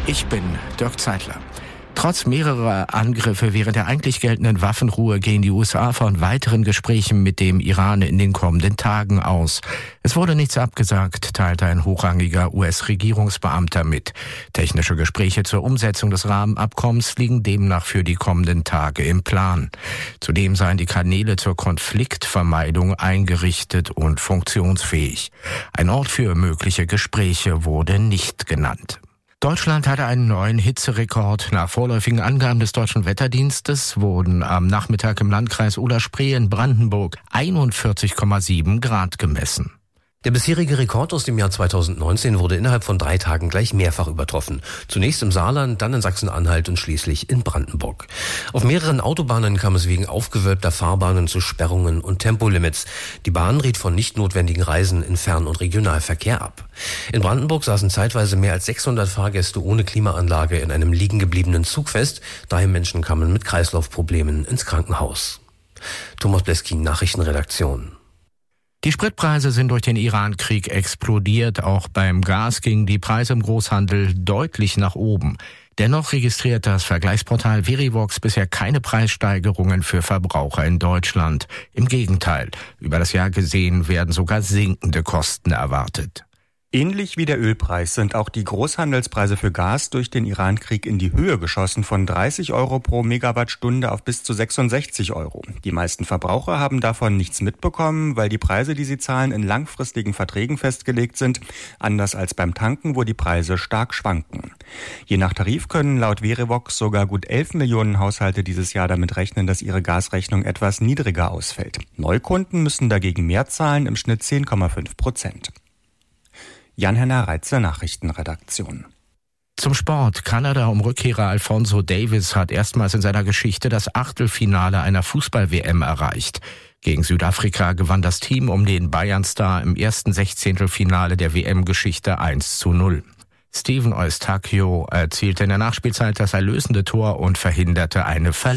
Ich bin Dirk Zeitler. Trotz mehrerer Angriffe während der eigentlich geltenden Waffenruhe gehen die USA von weiteren Gesprächen mit dem Iran in den kommenden Tagen aus. Es wurde nichts abgesagt, teilte ein hochrangiger US-Regierungsbeamter mit. Technische Gespräche zur Umsetzung des Rahmenabkommens liegen demnach für die kommenden Tage im Plan. Zudem seien die Kanäle zur Konfliktvermeidung eingerichtet und funktionsfähig. Ein Ort für mögliche Gespräche wurde nicht genannt. Deutschland hatte einen neuen Hitzerekord. Nach vorläufigen Angaben des Deutschen Wetterdienstes wurden am Nachmittag im Landkreis Oder-Spree in Brandenburg 41,7 Grad gemessen. Der bisherige Rekord aus dem Jahr 2019 wurde innerhalb von 3 Tagen gleich mehrfach übertroffen. Zunächst im Saarland, dann in Sachsen-Anhalt und schließlich in Brandenburg. Auf mehreren Autobahnen kam es wegen aufgewölbter Fahrbahnen zu Sperrungen und Tempolimits. Die Bahn riet von nicht notwendigen Reisen in Fern- und Regionalverkehr ab. In Brandenburg saßen zeitweise mehr als 600 Fahrgäste ohne Klimaanlage in einem liegen gebliebenen Zug fest. 3 Menschen kamen mit Kreislaufproblemen ins Krankenhaus. Thomas Bleskin, Nachrichtenredaktion. Die Spritpreise sind durch den Iran-Krieg explodiert. Auch beim Gas gingen die Preise im Großhandel deutlich nach oben. Dennoch registriert das Vergleichsportal Verivox bisher keine Preissteigerungen für Verbraucher in Deutschland. Im Gegenteil, über das Jahr gesehen werden sogar sinkende Kosten erwartet. Ähnlich wie der Ölpreis sind auch die Großhandelspreise für Gas durch den Iran-Krieg in die Höhe geschossen, von 30 Euro pro Megawattstunde auf bis zu 66 Euro. Die meisten Verbraucher haben davon nichts mitbekommen, weil die Preise, die sie zahlen, in langfristigen Verträgen festgelegt sind, anders als beim Tanken, wo die Preise stark schwanken. Je nach Tarif können laut Verivox sogar gut 11 Millionen Haushalte dieses Jahr damit rechnen, dass ihre Gasrechnung etwas niedriger ausfällt. Neukunden müssen dagegen mehr zahlen, im Schnitt 10,5%. Jan-Henner Reitze, Nachrichtenredaktion. Zum Sport. Kanada um Rückkehrer Alphonso Davies hat erstmals in seiner Geschichte das Achtelfinale einer Fußball-WM erreicht. Gegen Südafrika gewann das Team um den Bayern-Star im ersten Sechzehntelfinale der WM-Geschichte 1:0. Steven Eustáquio erzielte in der Nachspielzeit das erlösende Tor und verhinderte eine Verlängerung.